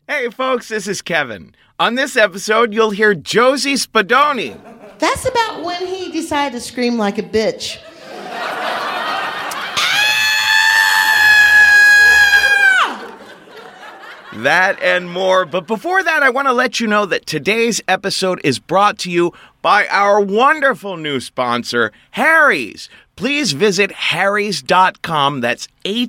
Hey, folks, this is Kevin. On this episode, you'll hear Josie Spadoni. That's about when he decided to scream like a bitch. That and more. But before that, I want to let you know that today's episode is brought to you by our wonderful new sponsor, Harry's. Please visit harrys.com, that's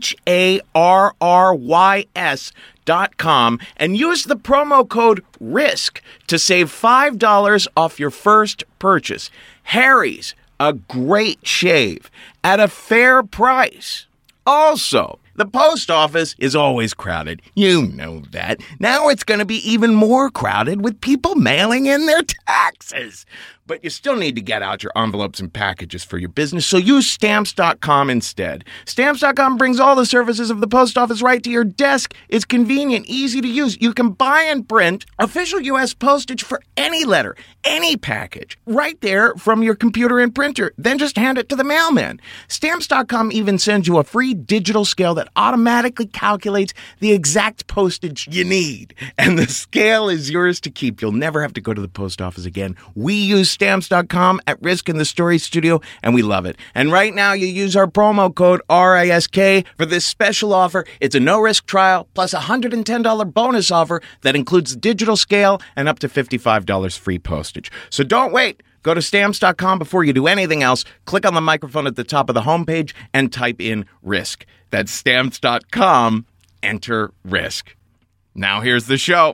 HARRYS.com, and use the promo code RISK to save $5 off your first purchase. Harry's, a great shave at a fair price. Also, the post office is always crowded. You know that. Now it's going to be even more crowded with people mailing in their taxes. But you still need to get out your envelopes and packages for your business, so use Stamps.com instead. Stamps.com brings all the services of the post office right to your desk. It's convenient, easy to use. You can buy and print official U.S. postage for any letter, any package, right there from your computer and printer. Then just hand it to the mailman. Stamps.com even sends you a free digital scale that automatically calculates the exact postage you need. And the scale is yours to keep. You'll never have to go to the post office again. We use Stamps.com at Risk in the Story Studio, and we love it. And right now, you use our promo code RISK for this special offer. It's a no-risk trial plus a $110 bonus offer that includes digital scale and up to $55 free postage. So don't wait. Go to Stamps.com before you do anything else. Click on the microphone at the top of the homepage and type in RISK. That's Stamps.com. Enter RISK. Now here's the show.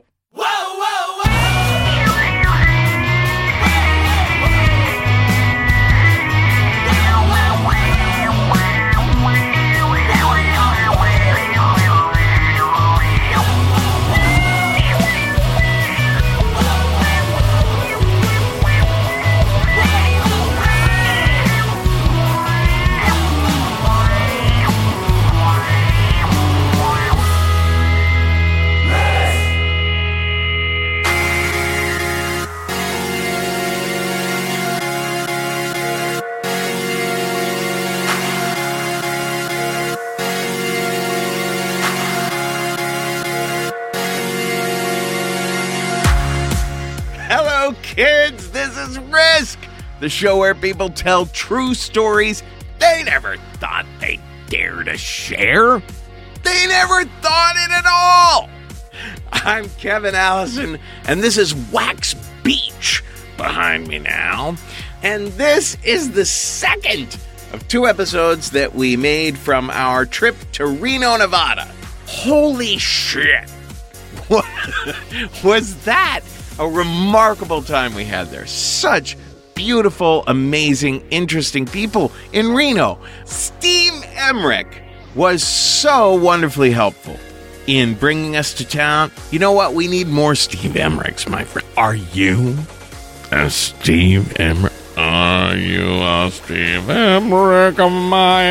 Kids, this is Risk, the show where people tell true stories they never thought they'd dare to share. They never thought it at all. I'm Kevin Allison, and this is Wax Beach behind me now. And this is the second of 2 episodes that we made from our trip to Reno, Nevada. Holy shit. What was that? A remarkable time we had there. Such beautiful, amazing, interesting people in Reno. Steve Emmerich was so wonderfully helpful in bringing us to town. You know what? We need more Steve Emmerichs, my friend. Are you a Steve Emmerich? Are you a Steve Emmerich, my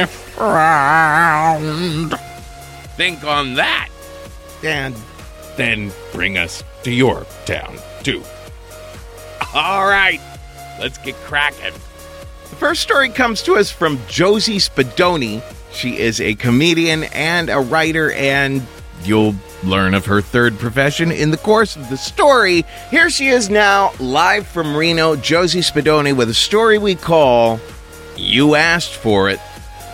friend? Think on that. And then bring us to your town, too. All right, let's get cracking. The first story comes to us from Josie Spadoni. She is a comedian and a writer, and you'll learn of her third profession in the course of the story. Here she is now, live from Reno, Josie Spadoni, with a story we call You Asked For It.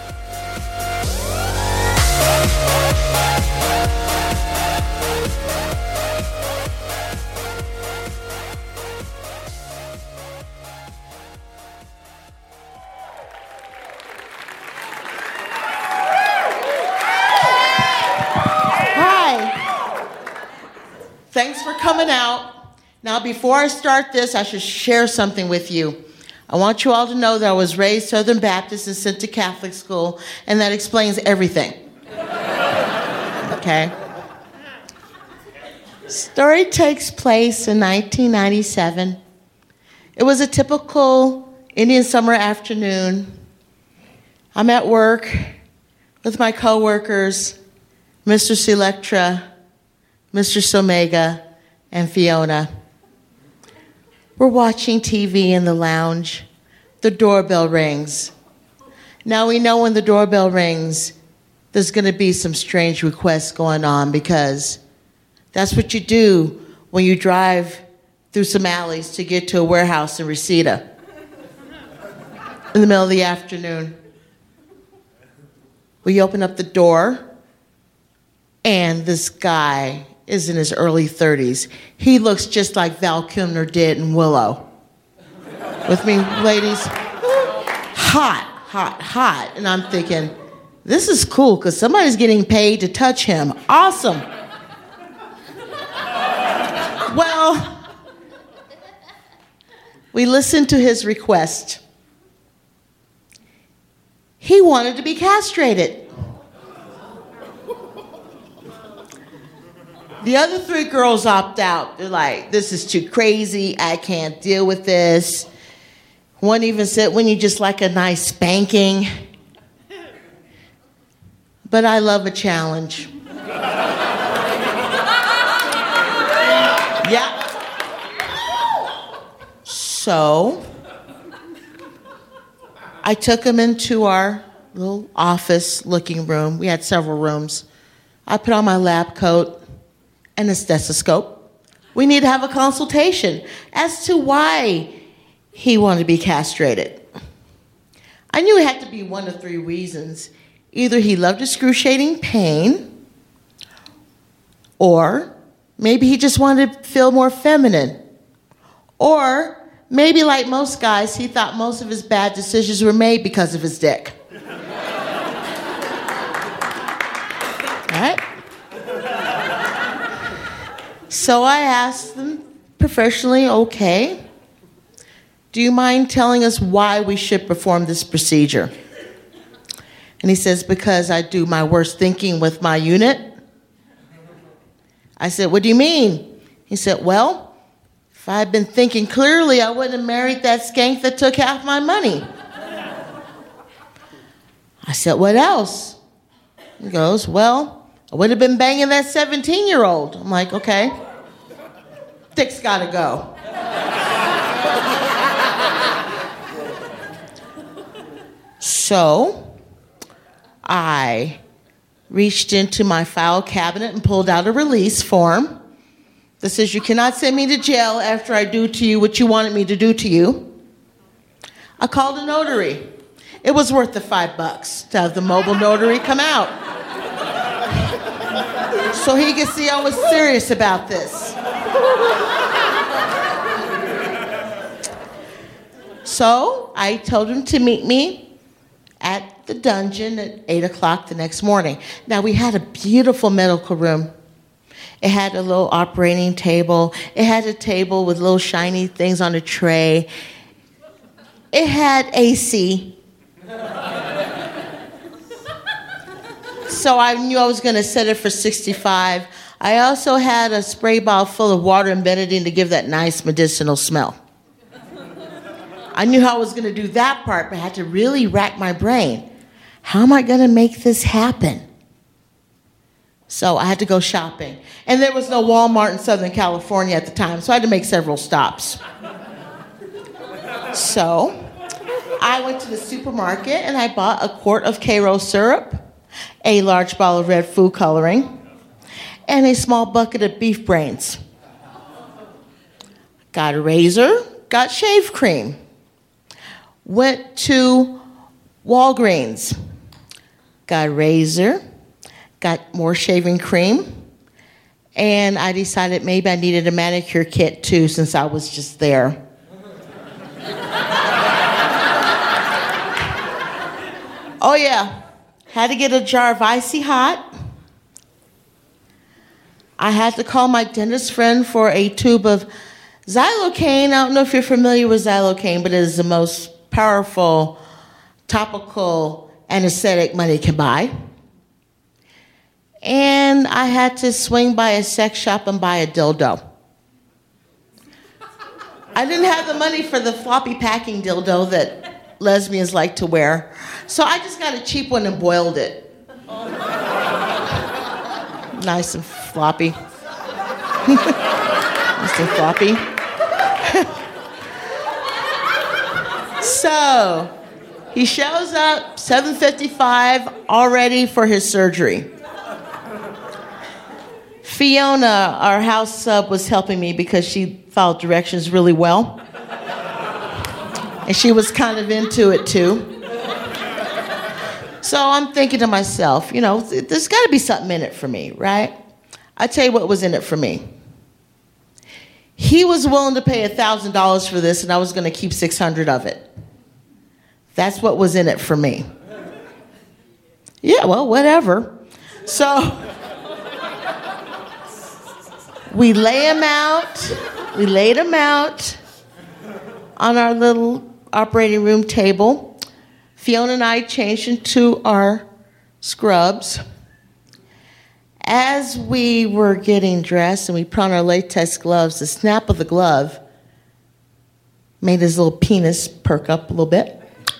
Thanks for coming out. Now, before I start this, I should share something with you. I want you all to know that I was raised Southern Baptist and sent to Catholic school, and that explains everything. Okay? Story takes place in 1997. It was a typical Indian summer afternoon. I'm at work with my coworkers, Mr. Selectra, Mr. Somega, and Fiona. We're watching TV in the lounge. The doorbell rings. Now we know when the doorbell rings, there's going to be some strange requests going on because That's what you do when you drive through some alleys to get to a warehouse in Reseda in the middle of the afternoon. We open up the door, and this guy is in his early 30s. He looks just like Val Kilmer did in Willow. With me, ladies? Hot, hot, hot. And I'm thinking, this is cool because somebody's getting paid to touch him. Awesome. Well, we listened to his request. He wanted to be castrated. The other 3 girls opt out. They're like, this is too crazy. I can't deal with this. One even said, wouldn't you just like a nice spanking? But I love a challenge. Yeah. So I took him into our little office looking room. We had several rooms. I put on my lab coat and a stethoscope. We need to have a consultation as to why he wanted to be castrated. I knew it had to be one of 3 reasons. Either he loved excruciating pain, or maybe he just wanted to feel more feminine, or maybe like most guys, he thought most of his bad decisions were made because of his dick. All right? So I asked them professionally, okay, do you mind telling us why we should perform this procedure? And he says, because I do my worst thinking with my unit. I said, what do you mean? He said, well, if I'd been thinking clearly, I wouldn't have married that skank that took half my money. I said, what else? He goes, well, I would have been banging that 17-year-old. I'm like, okay, dick's gotta go. So I reached into my file cabinet and pulled out a release form that says you cannot send me to jail after I do to you what you wanted me to do to you. I called a notary. It was worth the $5 to have the mobile notary come out so he could see I was serious about this. So I told him to meet me at the dungeon at 8 o'clock the next morning. Now, we had a beautiful medical room. It had a little operating table. It had a table with little shiny things on a tray. It had AC. So I knew I was going to set it for 65. I also had a spray bottle full of water embedded in to give that nice medicinal smell. I knew how I was going to do that part, but I had to really rack my brain. How am I going to make this happen? So I had to go shopping. And there was no Walmart in Southern California at the time, so I had to make several stops. So I went to the supermarket and I bought a quart of Karo syrup, a large bottle of red food coloring, and a small bucket of beef brains. Got a razor, got shave cream. Went to Walgreens, got a razor, got more shaving cream, and I decided maybe I needed a manicure kit too since I was just there. Oh yeah, had to get a jar of Icy Hot. I had to call my dentist friend for a tube of Xylocaine. I don't know if you're familiar with Xylocaine, but it is the most powerful topical anesthetic money can buy. And I had to swing by a sex shop and buy a dildo. I didn't have the money for the floppy packing dildo that lesbians like to wear, so I just got a cheap one and boiled it. Nice and floppy. Nice and floppy. So, he shows up, 7:55, all ready for his surgery. Fiona, our house sub, was helping me because she followed directions really well. And she was kind of into it too. So I'm thinking to myself, there's got to be something in it for me, right? I tell you what was in it for me. He was willing to pay $1,000 for this, and I was going to keep $600 of it. That's what was in it for me. Yeah, well, whatever. So we laid him out on our little operating room table. Fiona and I changed into our scrubs. As we were getting dressed and we put on our latex gloves, the snap of the glove made his little penis perk up a little bit.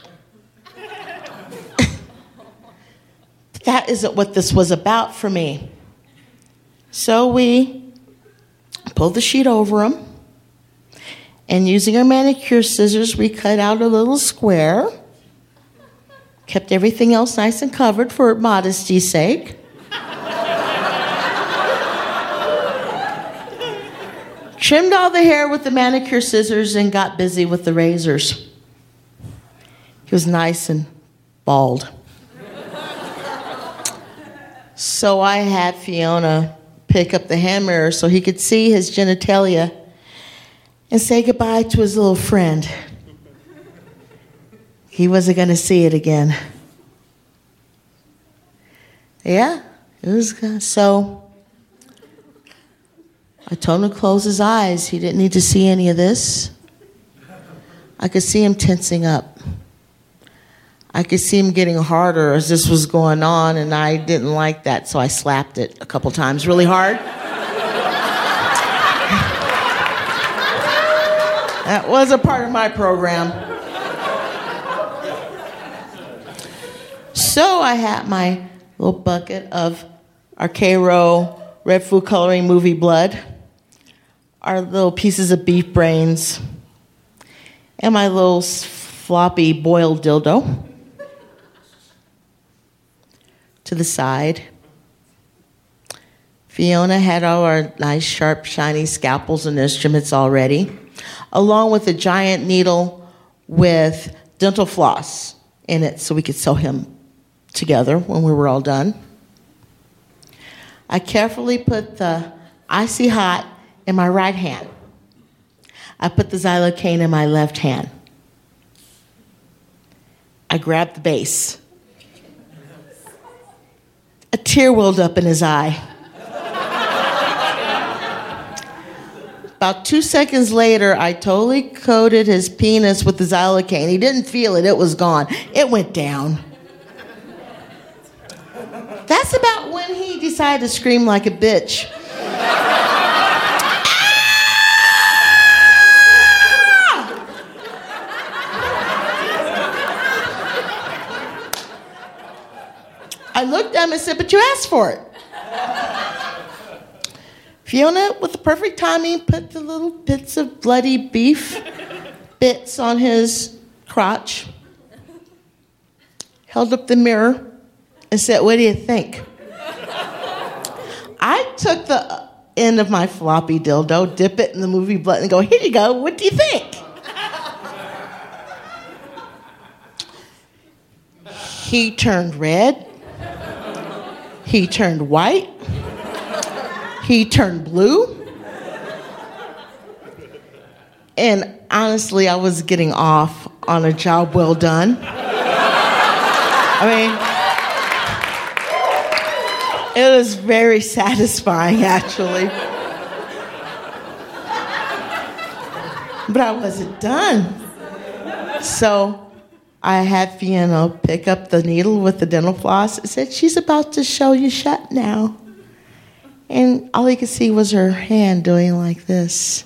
That isn't what this was about for me. So we pulled the sheet over him, and using our manicure scissors, we cut out a little square, kept everything else nice and covered for modesty's sake. Trimmed all the hair with the manicure scissors and got busy with the razors. He was nice and bald. So I had Fiona pick up the hand mirror so he could see his genitalia and say goodbye to his little friend. He wasn't going to see it again. Yeah, it was so. I told him to close his eyes. He didn't need to see any of this. I could see him tensing up. I could see him getting harder as this was going on, and I didn't like that, so I slapped it a couple times really hard. That was a part of my program. So I had my little bucket of Arcaro red food coloring movie blood, our little pieces of beef brains, and my little floppy boiled dildo to the side. Fiona had all our nice, sharp, shiny scalpels and instruments already, along with a giant needle with dental floss in it so we could sew him together when we were all done. I carefully put the Icy Hot in my right hand. I put the xylocaine in my left hand. I grabbed the base. A tear welled up in his eye. About 2 seconds later, I totally coated his penis with the xylocaine. He didn't feel it. It was gone. It went down. That's about when he decided to scream like a bitch. I looked at him and said, "But you asked for it." Fiona, with the perfect timing, put the little bits of bloody beef bits on his crotch, held up the mirror, and said, "What do you think?" I took the end of my floppy dildo, dip it in the movie blood, and go, "Here you go. What do you think?" He turned red. He turned white. He turned blue. And honestly, I was getting off on a job well done. I mean, it was very satisfying, actually. But I wasn't done. So I had Fiona pick up the needle with the dental floss and said, "She's about to show you shut now." And all he could see was her hand doing like this.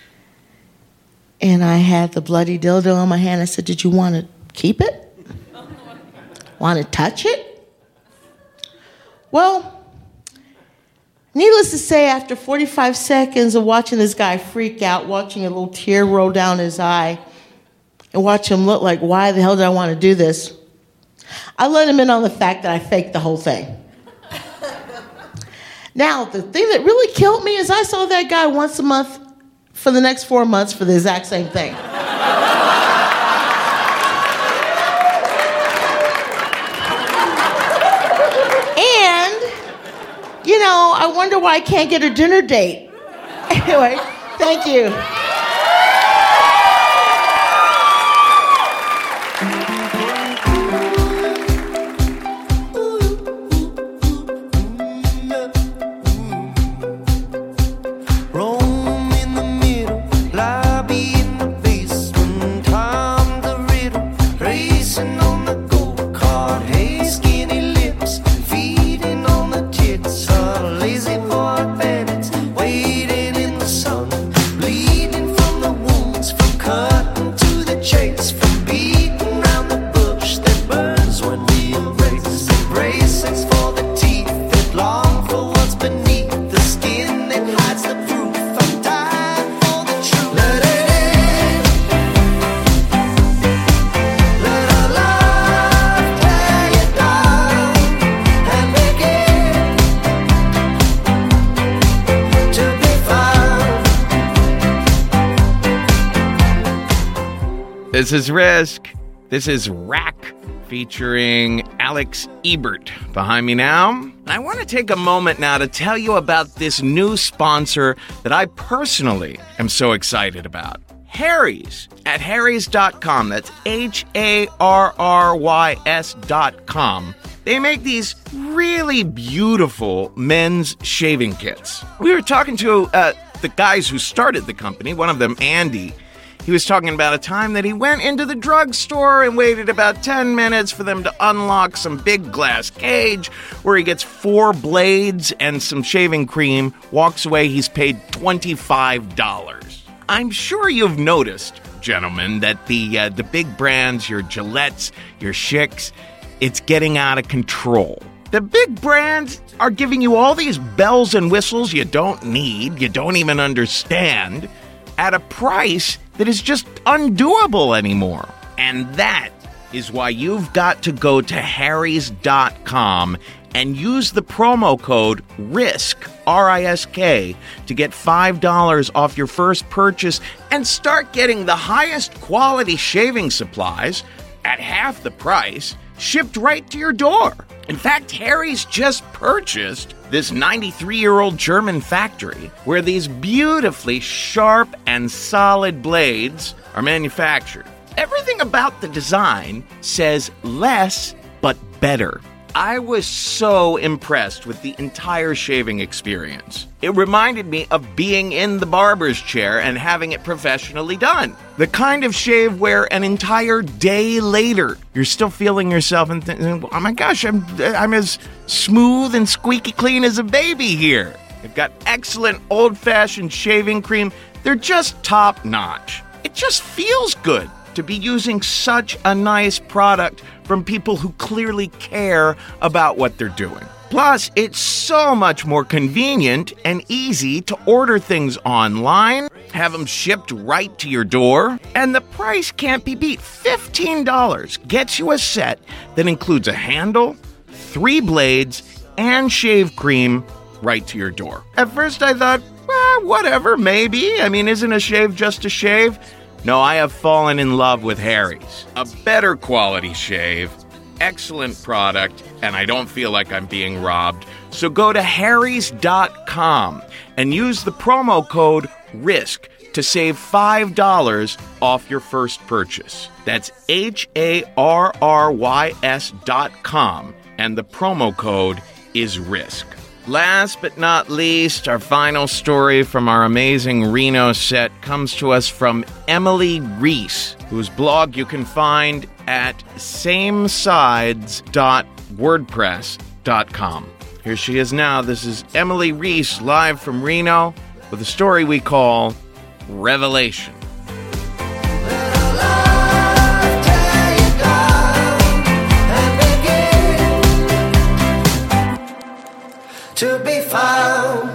And I had the bloody dildo in my hand. I said, "Did you want to keep it? Want to touch it?" Well, needless to say, after 45 seconds of watching this guy freak out, watching a little tear roll down his eye, and watch him look like, why the hell did I want to do this? I let him in on the fact that I faked the whole thing. Now, the thing that really killed me is I saw that guy once a month for the next 4 months for the exact same thing. And, you know, I wonder why I can't get a dinner date. Anyway, thank you. This is Risk. This is Rack, featuring Alex Ebert behind me now. And I want to take a moment now to tell you about this new sponsor that I personally am so excited about. Harry's at harrys.com. That's HARRYS.com. They make these really beautiful men's shaving kits. We were talking to the guys who started the company, one of them, Andy. He was talking about a time that he went into the drugstore and waited about 10 minutes for them to unlock some big glass cage where he gets 4 blades and some shaving cream, walks away, he's paid $25. I'm sure you've noticed, gentlemen, that the big brands, your Gillettes, your Schicks, it's getting out of control. The big brands are giving you all these bells and whistles you don't need, you don't even understand, at a price that is just undoable anymore. And that is why you've got to go to harrys.com and use the promo code RISK, R-I-S-K, to get $5 off your first purchase and start getting the highest quality shaving supplies at half the price, shipped right to your door. In fact, Harry's just purchased this 93-year-old German factory where these beautifully sharp and solid blades are manufactured. Everything about the design says less but better. I was so impressed with the entire shaving experience. It reminded me of being in the barber's chair and having it professionally done. The kind of shave where an entire day later, you're still feeling yourself and thinking, oh my gosh, I'm as smooth and squeaky clean as a baby here. They've got excellent old-fashioned shaving cream. They're just top-notch. It just feels good to be using such a nice product from people who clearly care about what they're doing. Plus, it's so much more convenient and easy to order things online, have them shipped right to your door, and the price can't be beat. $15 gets you a set that includes a handle, 3 blades, and shave cream right to your door. At first I thought, well, whatever, maybe. I mean, isn't a shave just a shave? No, I have fallen in love with Harry's. A better quality shave, excellent product, and I don't feel like I'm being robbed. So go to harrys.com and use the promo code RISK to save $5 off your first purchase. That's HARRYS.com, and the promo code is RISK. Last but not least, our final story from our amazing Reno set comes to us from Emily Reese, whose blog you can find at samesides.wordpress.com. Here she is now. This is Emily Reese live from Reno with a story we call Revelation. To be found.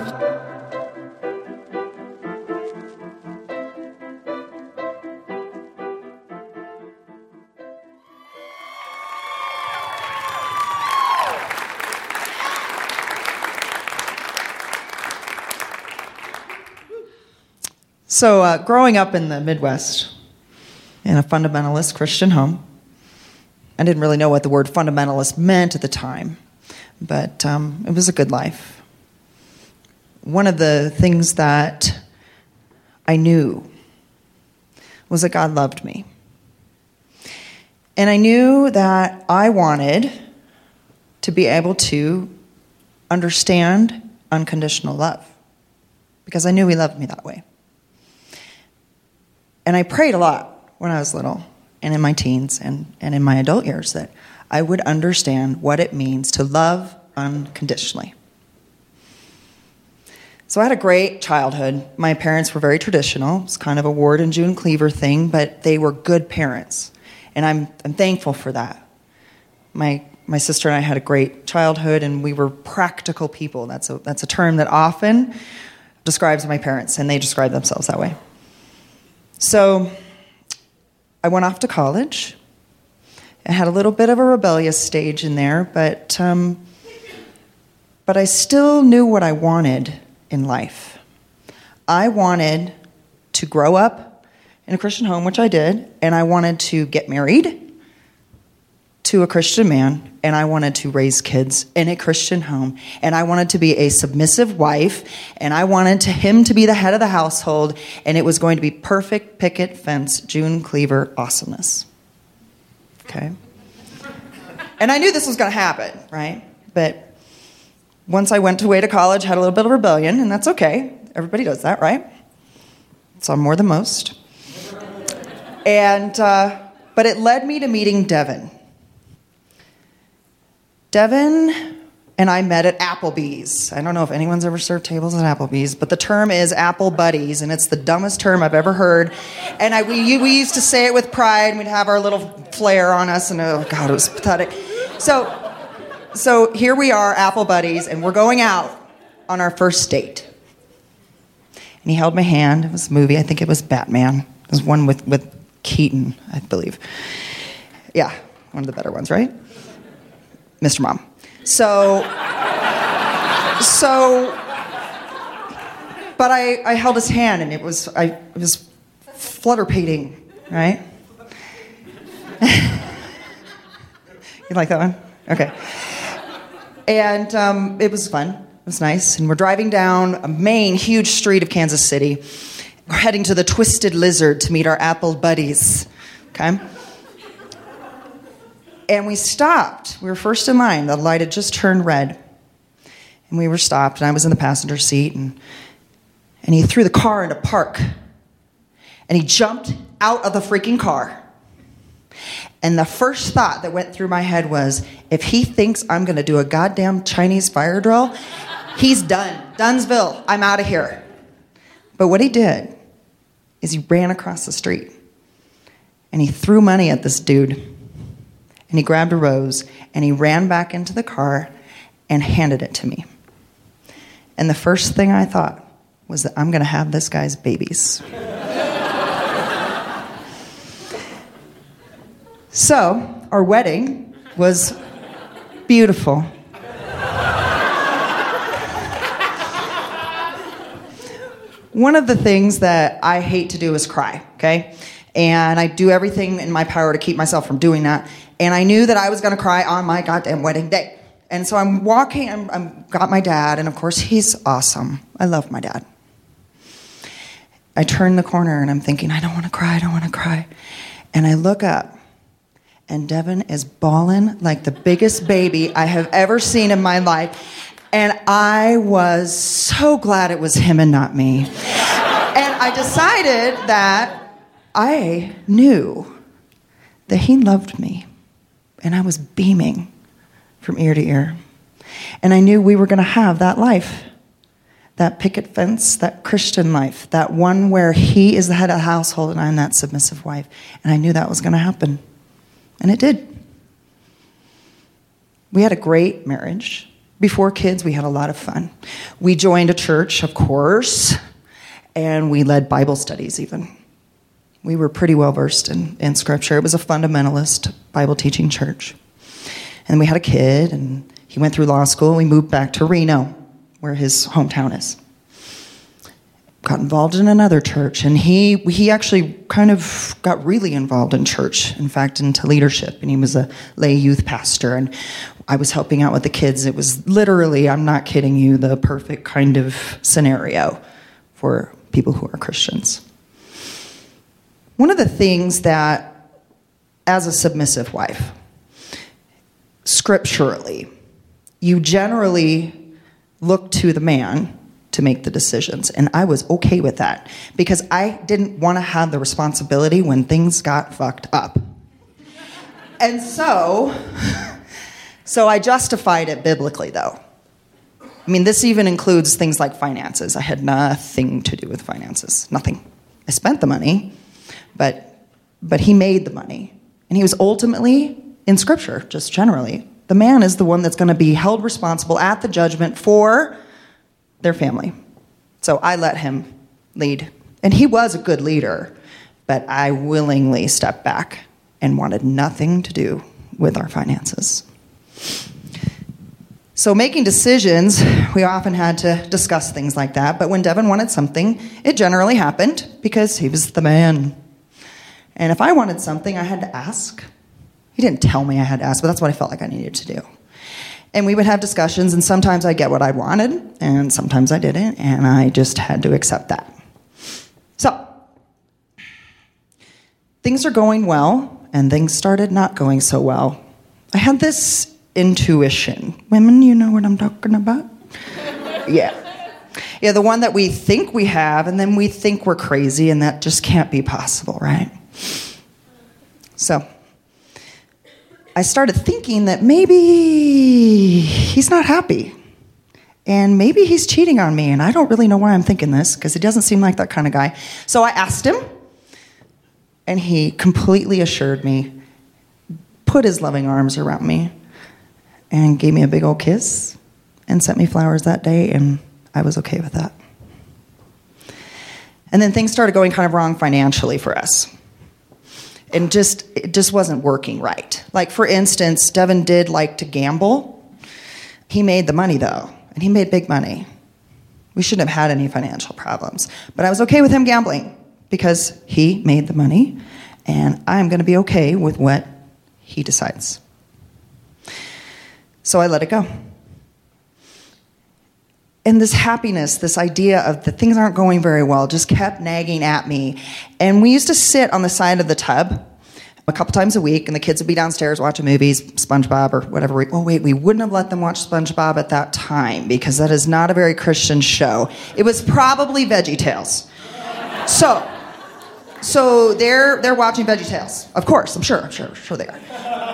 So growing up in the Midwest in a fundamentalist Christian home, I didn't really know what the word fundamentalist meant at the time, but it was a good life. One of the things that I knew was that God loved me. And I knew that I wanted to be able to understand unconditional love because I knew he loved me that way. And I prayed a lot when I was little and in my teens and in my adult years that I would understand what it means to love unconditionally. So I had a great childhood. My parents were very traditional. It's kind of a Ward and June Cleaver thing, but they were good parents. And I'm thankful for that. My sister and I had a great childhood, and we were practical people. That's a term that often describes my parents, and they describe themselves that way. So I went off to college. I had a little bit of a rebellious stage in there, but I still knew what I wanted in life. I wanted to grow up in a Christian home, which I did, and I wanted to get married to a Christian man, and I wanted to raise kids in a Christian home, and I wanted to be a submissive wife, and I wanted him to be the head of the household, and it was going to be perfect picket fence, June Cleaver awesomeness. Okay? And I knew this was going to happen, right? But once I went away to college, had a little bit of rebellion, and that's okay. Everybody does that, right? Some more than most. And but it led me to meeting Devin. Devin and I met at Applebee's. I don't know if anyone's ever served tables at Applebee's, but the term is Apple Buddies, and it's the dumbest term I've ever heard. And we used to say it with pride, and we'd have our little flair on us, and oh God, it was pathetic. So here we are, Apple Buddies, and we're going out on our first date. And he held my hand. It was a movie. I think it was Batman. It was one with Keaton, I believe. Yeah, one of the better ones, right? Mr. Mom. But I held his hand, and it was flutter-pating, right? You like that one? Okay. And it was fun. It was nice. And we're driving down a main, huge street of Kansas City. We're heading to the Twisted Lizard to meet our Apple Buddies. Okay? And we stopped. We were first in line. The light had just turned red. And we were stopped, and I was in the passenger seat. And he threw the car into park. And he jumped out of the freaking car. And the first thought that went through my head was, if he thinks I'm going to do a goddamn Chinese fire drill, he's done. Dunsville, I'm out of here. But what he did is he ran across the street. And he threw money at this dude. And he grabbed a rose. And he ran back into the car and handed it to me. And the first thing I thought was that I'm going to have this guy's babies. So, our wedding was beautiful. One of the things that I hate to do is cry, okay? And I do everything in my power to keep myself from doing that. And I knew that I was going to cry on my goddamn wedding day. And so I'm walking, I'm got my dad, and of course he's awesome. I love my dad. I turn the corner and I'm thinking, I don't want to cry. And I look up, and Devin is bawling like the biggest baby I have ever seen in my life. And I was so glad it was him and not me. And I decided that I knew that he loved me. And I was beaming from ear to ear. And I knew we were going to have that life. That picket fence, that Christian life. That one where he is the head of the household and I'm that submissive wife. And I knew that was going to happen. And it did. We had a great marriage. Before kids, we had a lot of fun. We joined a church, of course, and we led Bible studies even. We were pretty well versed in Scripture. It was a fundamentalist Bible teaching church. And we had a kid, and he went through law school, and we moved back to Reno, where his hometown is. got involved in another church, and he actually kind of got really involved in church, in fact, into leadership, and he was a lay youth pastor, and I was helping out with the kids. It was literally, I'm not kidding you, the perfect kind of scenario for people who are Christians. One of the things that, as a submissive wife, scripturally, you generally look to the man to make the decisions. And I was okay with that because I didn't want to have the responsibility when things got fucked up. And so I justified it biblically, though. I mean, this even includes things like finances. I had nothing to do with finances, nothing. I spent the money, but he made the money. And he was ultimately, in Scripture, just generally, the man is the one that's going to be held responsible at the judgment for their family. So I let him lead. And he was a good leader, but I willingly stepped back and wanted nothing to do with our finances. So making decisions, we often had to discuss things like that. But when Devin wanted something, it generally happened because he was the man. And if I wanted something, I had to ask. He didn't tell me I had to ask, but that's what I felt like I needed to do. And we would have discussions, and sometimes I'd get what I wanted, and sometimes I didn't, and I just had to accept that. So, things are going well, and things started not going so well. I had this intuition. Women, you know what I'm talking about? Yeah. Yeah, the one that we think we have, and then we think we're crazy, and that just can't be possible, right? So, I started thinking that maybe he's not happy. And maybe he's cheating on me. And I don't really know why I'm thinking this, because he doesn't seem like that kind of guy. So I asked him, and he completely assured me, put his loving arms around me, and gave me a big old kiss, and sent me flowers that day, and I was okay with that. And then things started going kind of wrong financially for us. And it just wasn't working right. Like, for instance, Devin did like to gamble. He made the money, though, and he made big money. We shouldn't have had any financial problems. But I was okay with him gambling because he made the money, and I'm going to be okay with what he decides. So I let it go. And this happiness, this idea of that things aren't going very well, just kept nagging at me. And we used to sit on the side of the tub a couple times a week, and the kids would be downstairs watching movies, SpongeBob or whatever. We wouldn't have let them watch SpongeBob at that time because that is not a very Christian show. It was probably VeggieTales. So they're watching VeggieTales. Of course, I'm sure they are.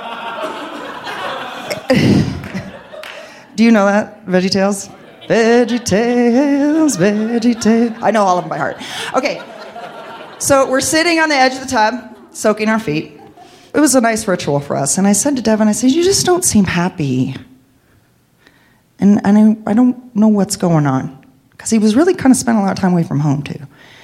Do you know that, VeggieTales? VeggieTales. I know all of them by heart. Okay, so we're sitting on the edge of the tub, soaking our feet. It was a nice ritual for us. And I said to Devin, I said, you just don't seem happy. And I don't know what's going on. Because he was really kind of spending a lot of time away from home, too.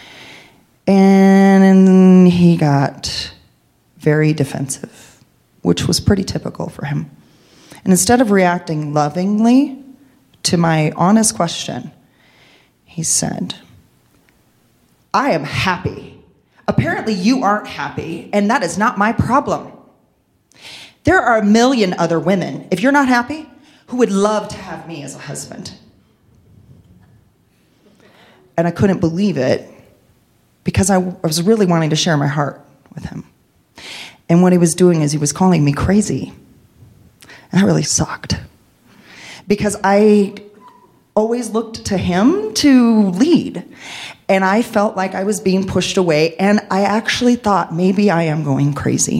And he got very defensive, which was pretty typical for him. And instead of reacting lovingly to my honest question, he said, I am happy. Apparently you aren't happy, and that is not my problem. There are a million other women, if you're not happy, who would love to have me as a husband. And I couldn't believe it because I was really wanting to share my heart with him. And what he was doing is he was calling me crazy. And that really sucked. Because I always looked to him to lead. And I felt like I was being pushed away. And I actually thought maybe I am going crazy.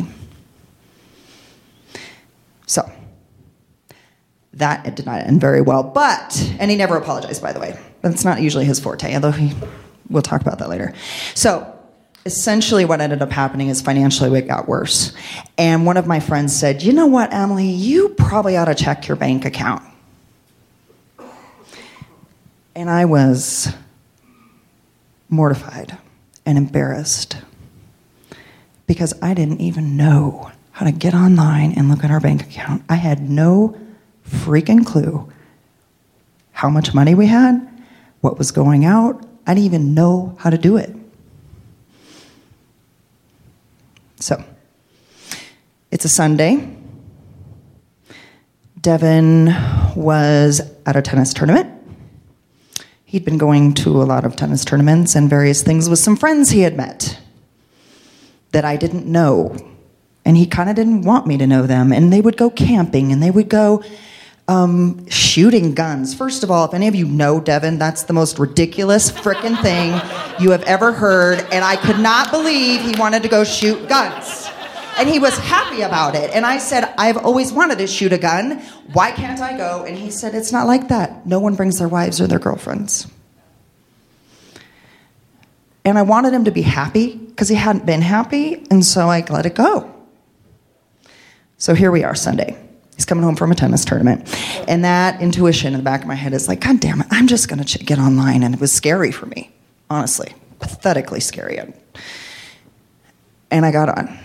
So, that did not end very well. And he never apologized, by the way. That's not usually his forte, although we'll talk about that later. So, essentially what ended up happening is financially it got worse. And one of my friends said, you know what, Emily, you probably ought to check your bank account. And I was mortified and embarrassed because I didn't even know how to get online and look at our bank account. I had no freaking clue how much money we had, what was going out, I didn't even know how to do it. So, it's a Sunday. Devin was at a tennis tournament. He'd been going to a lot of tennis tournaments and various things with some friends he had met that I didn't know. And he kind of didn't want me to know them. And they would go camping, and they would go shooting guns. First of all, if any of you know Devin, that's the most ridiculous frickin' thing you have ever heard. And I could not believe he wanted to go shoot guns. And he was happy about it. And I said, I've always wanted to shoot a gun. Why can't I go? And he said, it's not like that. No one brings their wives or their girlfriends. And I wanted him to be happy because he hadn't been happy. And so I let it go. So here we are Sunday. He's coming home from a tennis tournament. And that intuition in the back of my head is like, God damn it, I'm just going to get online. And it was scary for me, honestly. Pathetically scary. And I got on.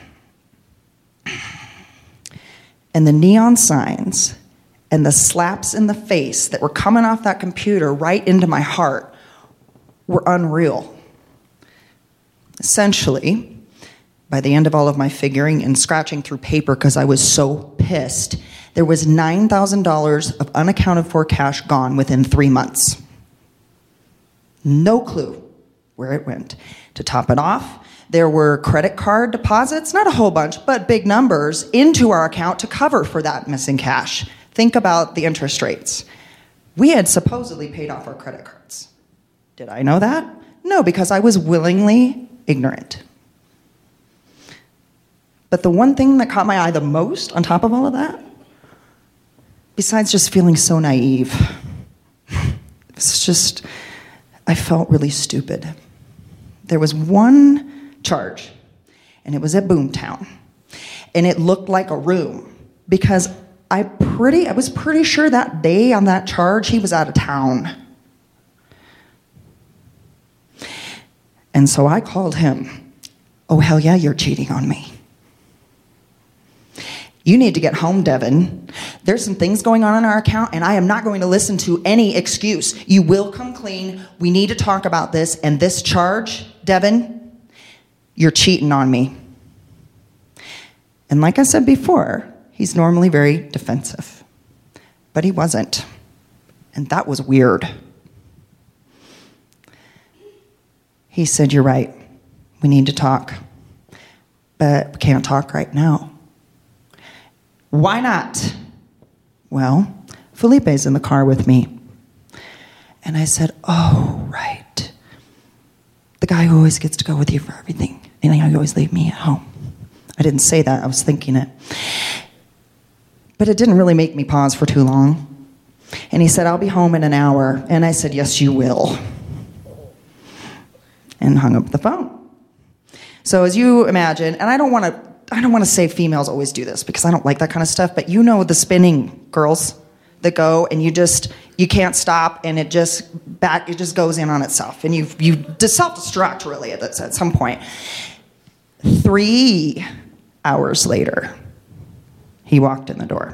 And the neon signs and the slaps in the face that were coming off that computer right into my heart were unreal. Essentially, by the end of all of my figuring and scratching through paper because I was so pissed, there was $9,000 of unaccounted for cash gone within 3 months. No clue where it went. To top it off, there were credit card deposits, not a whole bunch, but big numbers, into our account to cover for that missing cash. Think about the interest rates. We had supposedly paid off our credit cards. Did I know that? No, because I was willingly ignorant. But the one thing that caught my eye the most on top of all of that, besides just feeling so naive, it's just, I felt really stupid. There was one charge, and it was at Boomtown, and it looked like a room because I was pretty sure that day on that charge he was out of town. And so I called him. Oh, hell yeah, you're cheating on me. You need to get home, Devin. There's some things going on in our account, and I am not going to listen to any excuse. You will come clean. We need to talk about this, and this charge, Devin, you're cheating on me. And like I said before, he's normally very defensive. But he wasn't. And that was weird. He said, you're right. We need to talk. But we can't talk right now. Why not? Well, Felipe's in the car with me. And I said, oh, right. The guy who always gets to go with you for everything. And you always leave me at home. I didn't say that. I was thinking it. But it didn't really make me pause for too long. And he said, I'll be home in an hour. And I said, yes, you will. And hung up the phone. So as you imagine, and I don't want to say females always do this because I don't like that kind of stuff, but you know the spinning girls that go and you can't stop and it just goes in on itself and you self-destruct really at some point. 3 hours later, he walked in the door.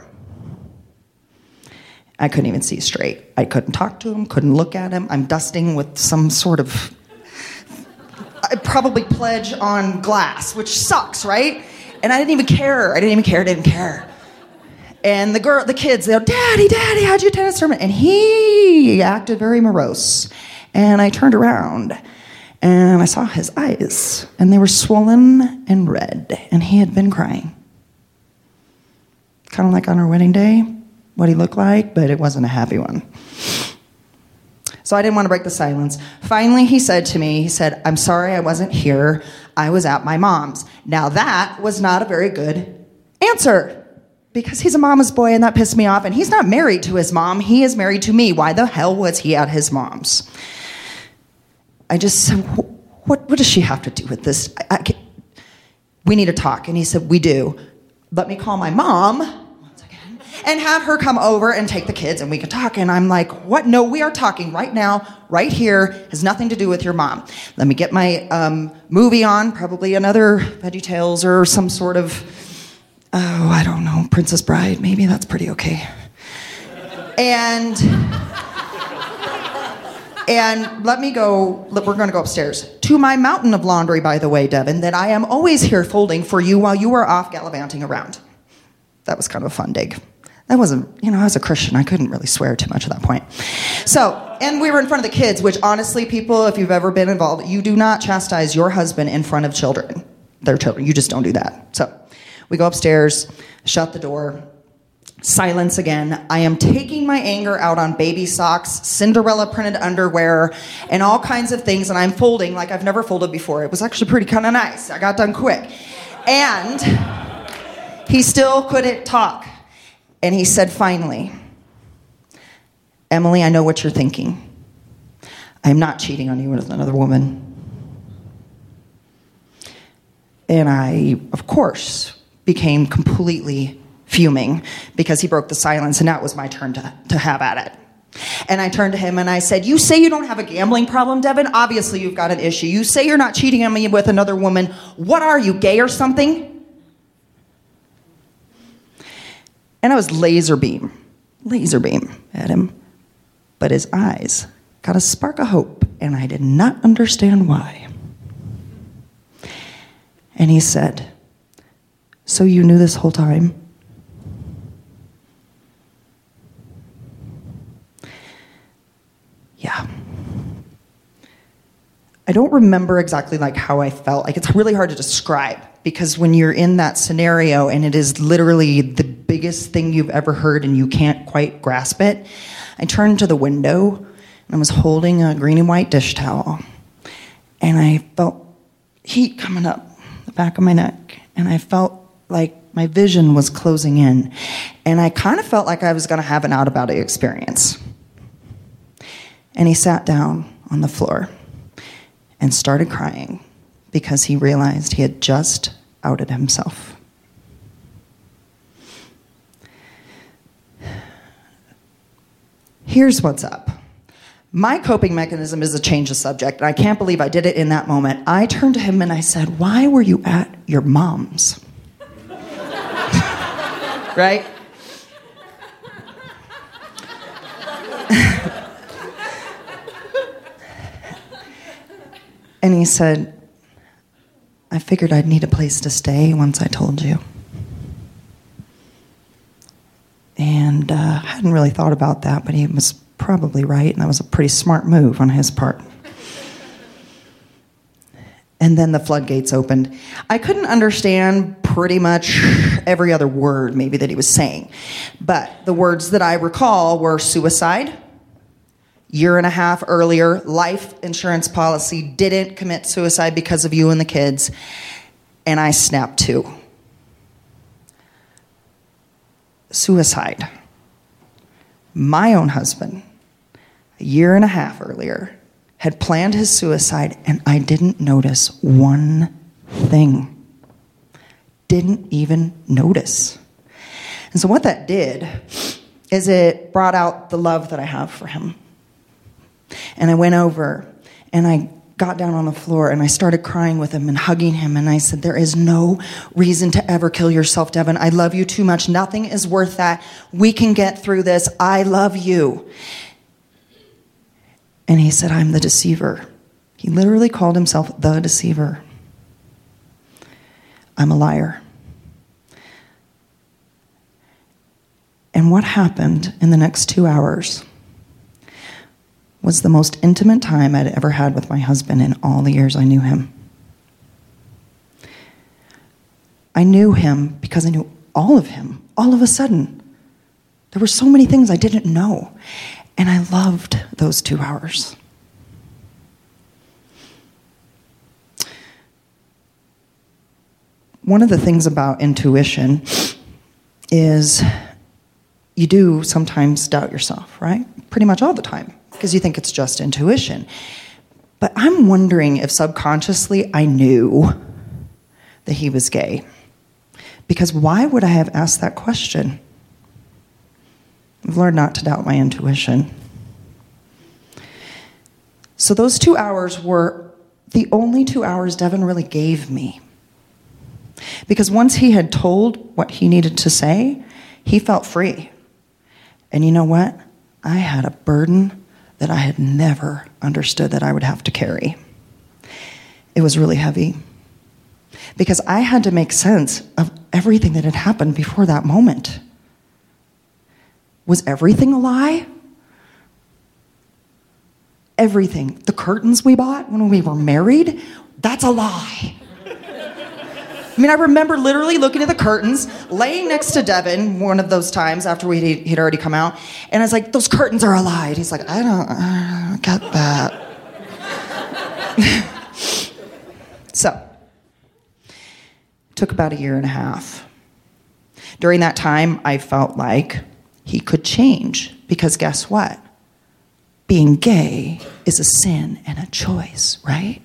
I couldn't even see straight. I couldn't talk to him, couldn't look at him. I'm dusting with some sort of, I probably pledge on glass, which sucks, right? And I didn't even care. And the kids, they'll, Daddy, how'd you tennis tournament? And he acted very morose. And I turned around and I saw his eyes and they were swollen and red and he had been crying. Kind of like on our wedding day, what he looked like, but it wasn't a happy one. So I didn't want to break the silence. Finally, he said to me, I'm sorry I wasn't here. I was at my mom's. Now that was not a very good answer because he's a mama's boy and that pissed me off. And he's not married to his mom. He is married to me. Why the hell was he at his mom's? I just said, what does she have to do with this? We need to talk. And he said, we do. Let me call my mom once again and have her come over and take the kids and we can talk. And I'm like, what? No, we are talking right now, right here. Has nothing to do with your mom. Let me get my movie on, probably another VeggieTales or some sort of, I don't know, Princess Bride. Maybe that's pretty okay. And And we're going to go upstairs. To my mountain of laundry, by the way, Devin, that I am always here folding for you while you are off gallivanting around. That was kind of a fun dig. That wasn't, I was a Christian. I couldn't really swear too much at that point. So, and we were in front of the kids, which honestly, people, if you've ever been involved, you do not chastise your husband in front of children. Their children. You just don't do that. So, we go upstairs, shut the door. Silence again. I am taking my anger out on baby socks, Cinderella printed underwear, and all kinds of things, and I'm folding like I've never folded before. It was actually pretty kind of nice. I got done quick. And he still couldn't talk. And he said finally, Emily, I know what you're thinking. I am not cheating on you with another woman. And I, of course, became completely fuming because he broke the silence, and now it was my turn to have at it. And I turned to him and I said, you say you don't have a gambling problem, Devin? Obviously you've got an issue. You say you're not cheating on me with another woman. What are you, gay or something? And I was laser beam at him. But his eyes got a spark of hope, and I did not understand why. And he said, so you knew this whole time? Yeah. I don't remember exactly how I felt. It's really hard to describe, because when you're in that scenario and it is literally the biggest thing you've ever heard and you can't quite grasp it, I turned to the window and I was holding a green and white dish towel, and I felt heat coming up the back of my neck, and I felt like my vision was closing in, and I kind of felt like I was going to have an out-of-body experience. And he sat down on the floor and started crying because he realized he had just outed himself. Here's what's up. My coping mechanism is to change the subject, and I can't believe I did it in that moment. I turned to him and I said, why were you at your mom's? Right? And he said, I figured I'd need a place to stay once I told you. And I hadn't really thought about that, but he was probably right, and that was a pretty smart move on his part. And then the floodgates opened. I couldn't understand pretty much every other word maybe that he was saying, but the words that I recall were suicide, year and a half earlier, life insurance policy, didn't commit suicide because of you and the kids, and I snapped too. Suicide. My own husband, a year and a half earlier, had planned his suicide, and I didn't notice one thing. Didn't even notice. And so what that did is it brought out the love that I have for him. And I went over and I got down on the floor and I started crying with him and hugging him, and I said, there is no reason to ever kill yourself, Devin. I love you too much. Nothing is worth that. We can get through this. I love you. And he said, I'm the deceiver. He literally called himself the deceiver. I'm a liar. And what happened in the next 2 hours was the most intimate time I'd ever had with my husband in all the years I knew him. I knew him because I knew all of him. All of a sudden, there were so many things I didn't know. And I loved those 2 hours. One of the things about intuition is you do sometimes doubt yourself, right? Pretty much all the time, because you think it's just intuition. But I'm wondering if subconsciously I knew that he was gay. Because why would I have asked that question? I've learned not to doubt my intuition. So those 2 hours were the only 2 hours Devin really gave me. Because once he had told what he needed to say, he felt free. And you know what? I had a burden that I had never understood that I would have to carry. It was really heavy because I had to make sense of everything that had happened before that moment. Was everything a lie? Everything. The curtains we bought when we were married, that's a lie. I mean, I remember literally looking at the curtains, laying next to Devin one of those times after he'd already come out, and I was like, those curtains are a lie. And he's like, I don't get that. So, it took about 1.5 years. During that time, I felt like he could change, because guess what? Being gay is a sin and a choice, right?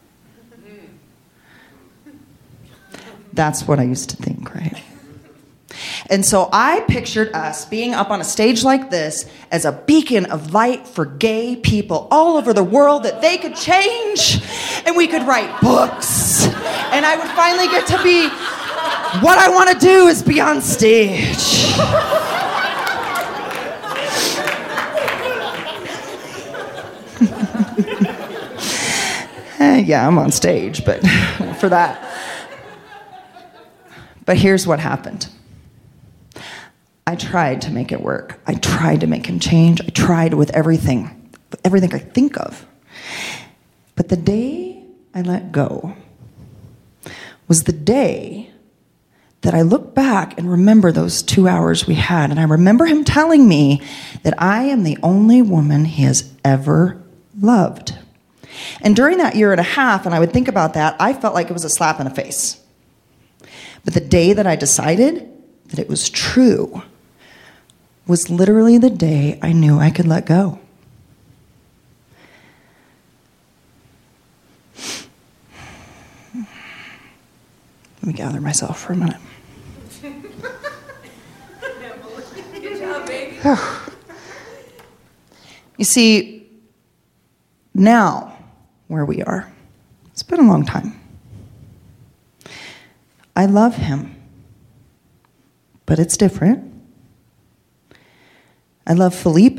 That's what I used to think, right? And so I pictured us being up on a stage like this as a beacon of light for gay people all over the world, that they could change and we could write books. And I would finally get to be, what I want to do is be on stage. Yeah, I'm on stage, but for that. But here's what happened. I tried to make it work. I tried to make him change. I tried with everything I think of. But the day I let go was the day that I look back and remember those 2 hours we had. And I remember him telling me that I am the only woman he has ever loved. And during that 1.5 years, and I would think about that, I felt like it was a slap in the face. But the day that I decided that it was true was literally the day I knew I could let go. Let me gather myself for a minute. Good job, baby. You see, now where we are, it's been a long time. I love him, but it's different. I love Felipe,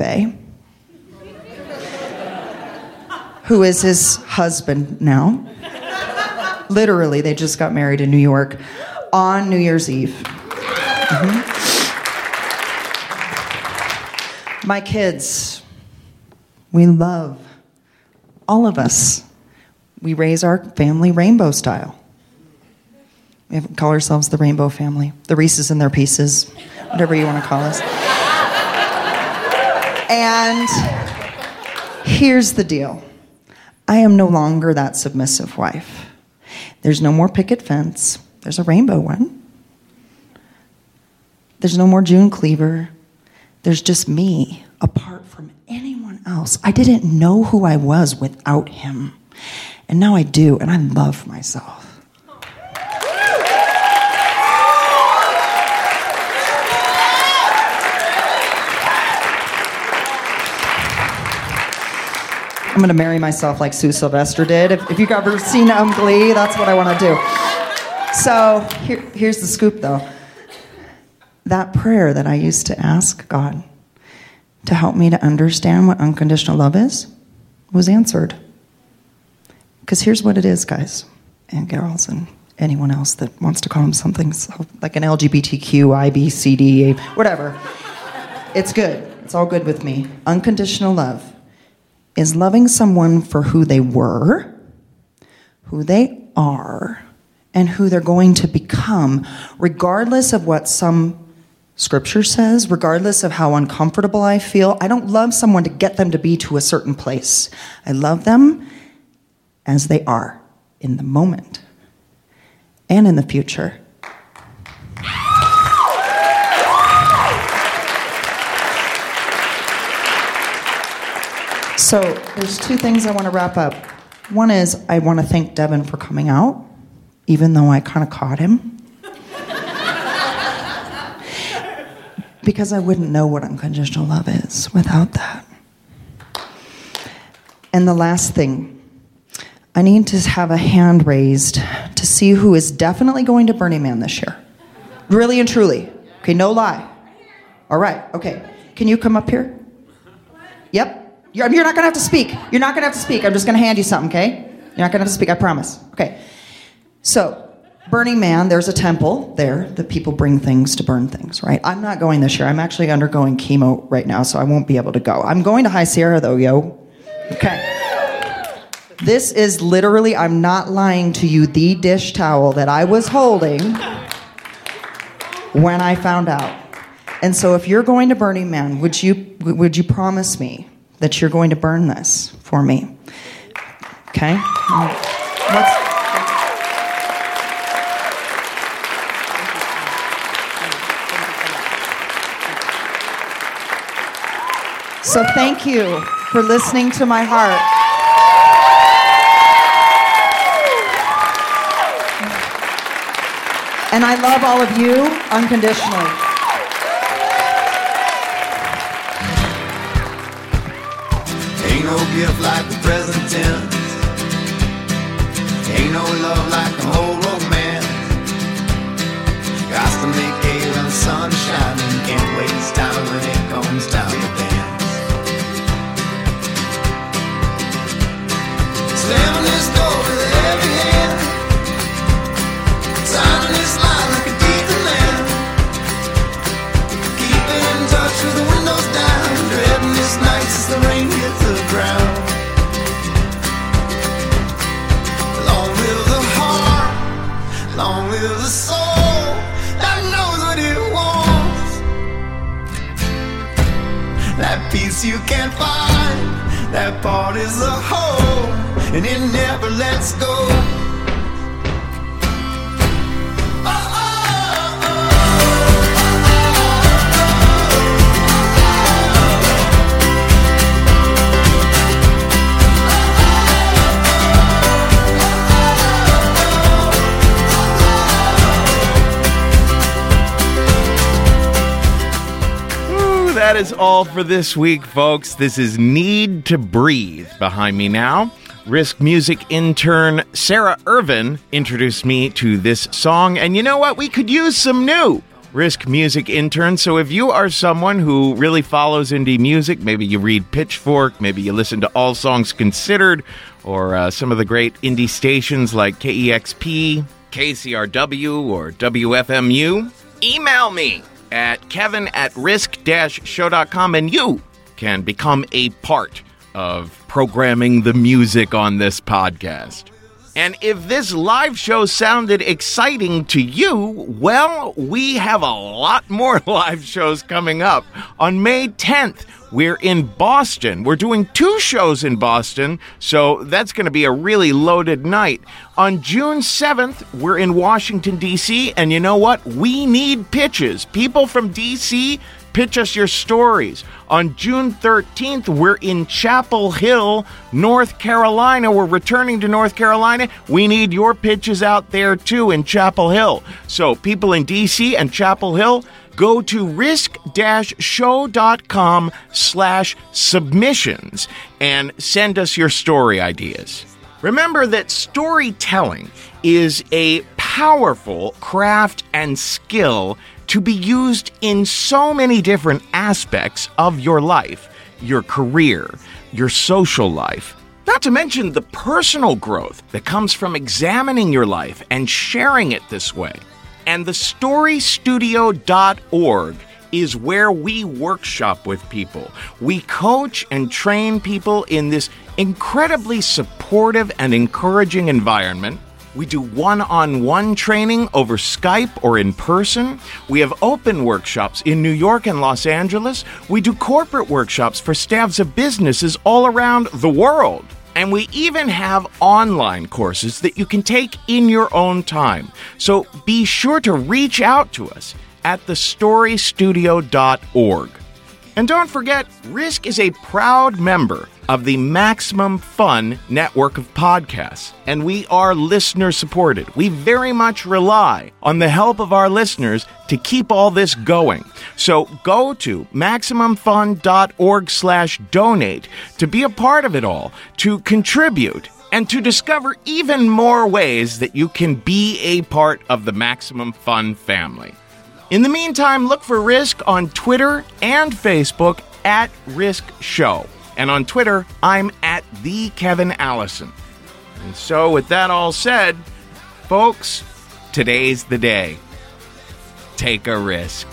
who is his husband now. Literally, they just got married in New York on New Year's Eve. My kids, we love, all of us, we raise our family rainbow style. We call ourselves the Rainbow Family, the Reese's and their Pieces, whatever you want to call us. And here's the deal. I am no longer that submissive wife. There's no more picket fence. There's a rainbow one. There's no more June Cleaver. There's just me, apart from anyone else. I didn't know who I was without him. And now I do, and I love myself. I'm going to marry myself like Sue Sylvester did. If you've ever seen Glee, that's what I want to do. So here's the scoop, though. That prayer that I used to ask God to help me to understand what unconditional love is was answered. Because here's what it is, guys and girls and anyone else that wants to call them something like an LGBTQ, IBCD, whatever. It's good. It's all good with me. Unconditional love is loving someone for who they were, who they are, and who they're going to become, regardless of what some scripture says, regardless of how uncomfortable I feel. I don't love someone to get them to be to a certain place. I love them as they are in the moment and in the future. So there's 2 things I want to wrap up. One is I want to thank Devin for coming out, even though I kind of caught him. Because I wouldn't know what unconditional love is without that. And the last thing, I need to have a hand raised to see who is definitely going to Burning Man this year. Really and truly. Okay, no lie. All right, okay. Can you come up here? Yep. You're not going to have to speak. You're not going to have to speak. I'm just going to hand you something, okay? You're not going to have to speak, I promise. Okay. So, Burning Man, there's a temple there that people bring things to burn things, right? I'm not going this year. I'm actually undergoing chemo right now, so I won't be able to go. I'm going to High Sierra, though, yo. Okay. This is literally, I'm not lying to you, the dish towel that I was holding when I found out. And so if you're going to Burning Man, would you promise me that you're going to burn this for me? Okay? So thank you for listening to my heart. And I love all of you unconditionally. Ain't no gift like the present tense. Ain't no love like the whole romance. Got to make hay when the sun's shining. Can't waste time when it comes time to dance. Slamming this door with a heavy hand. Signing this line like a deed to land. Keeping in touch with the windows down. Dreading this night as the rain hits the ground. Long live the heart, long live the soul that knows what it wants. That peace you can't find, that part is a whole, and it never lets go. That is all for this week, folks. This is Need to Breathe behind me now. Risk Music intern Sarah Irvin introduced me to this song, and you know what? We could use some new Risk Music intern. So if you are someone who really follows indie music, maybe you read Pitchfork, maybe you listen to All Songs Considered, or some of the great indie stations like KEXP, KCRW, or WFMU, email me at kevin@risk-show.com, and you can become a part of programming the music on this podcast. And if this live show sounded exciting to you, well, we have a lot more live shows coming up. On May 10th, we're in Boston. We're doing 2 shows in Boston, so that's going to be a really loaded night. On June 7th, we're in Washington, D.C., and you know what? We need pitches. People from D.C., pitch us your stories. On June 13th, we're in Chapel Hill, North Carolina. We're returning to North Carolina. We need your pitches out there, too, in Chapel Hill. So people in D.C. and Chapel Hill, go to risk-show.com/submissions and send us your story ideas. Remember that storytelling is a powerful craft and skill to be used in so many different aspects of your life, your career, your social life. Not to mention the personal growth that comes from examining your life and sharing it this way. And the StoryStudio.org is where we workshop with people. We coach and train people in this incredibly supportive and encouraging environment. We do one-on-one training over Skype or in person. We have open workshops in New York and Los Angeles. We do corporate workshops for staffs of businesses all around the world. And we even have online courses that you can take in your own time. So be sure to reach out to us at thestorystudio.org. And don't forget, Risk is a proud member of the Maximum Fun network of podcasts, and we are listener-supported. We very much rely on the help of our listeners to keep all this going. So go to MaximumFun.org/donate to be a part of it all, to contribute, and to discover even more ways that you can be a part of the Maximum Fun family. In the meantime, look for Risk on Twitter and Facebook at Risk Show. And on Twitter, I'm at @TheKevinAllison. And so with that all said, folks, today's the day. Take a risk.